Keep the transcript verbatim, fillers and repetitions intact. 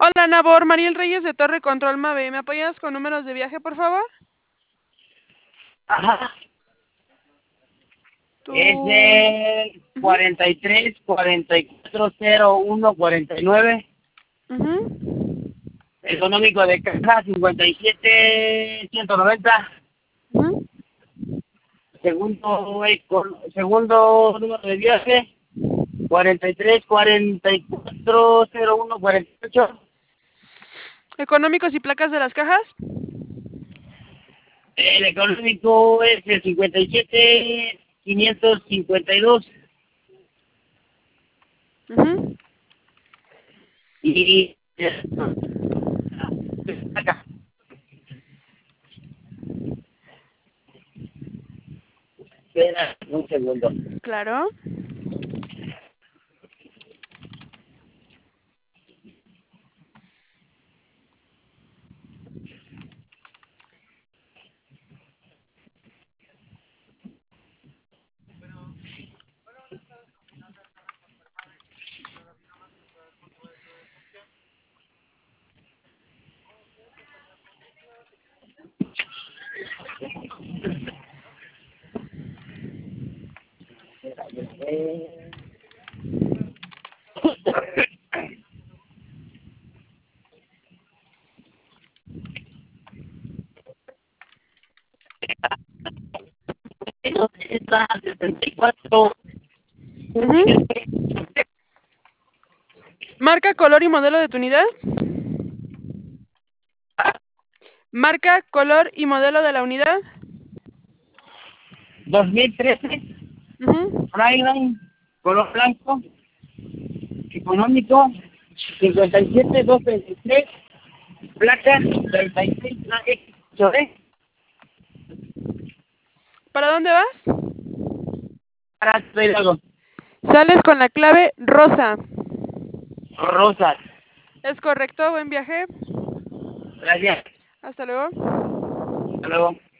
Hola, Nabor, Mariel Reyes de Torre Control Mave. ¿Me apoyas con números de viaje, por favor? Ajá. Tu... Es el Ujú, cuarenta y tres, cuarenta y cuatro, cero uno, cuarenta y nueve. ujú, Económico de caja cincuenta y siete, ciento noventa. ujú. Segundo, eco- segundo número de viaje, cuarenta y tres, cuarenta y cuatro, cero uno, cuarenta y ocho. ¿Económicos y placas de las cajas? El económico es el cincuenta y siete, quinientos cincuenta y dos. Ujú. Y acá, espera un segundo. Claro. Está setenta y cuatro. Ujú. ¿Marca, color y modelo de tu unidad? ¿Marca, color y modelo de la unidad? dos mil trece, Ujú. Ryland, color blanco, económico, cincuenta y siete, doscientos treinta y tres, placa, treinta y seis, ocho D, ¿Para dónde vas? para Hidalgo, Sales con la clave rosa. rosas. ¿Es correcto? Buen viaje. Gracias. Hasta luego. Hasta luego.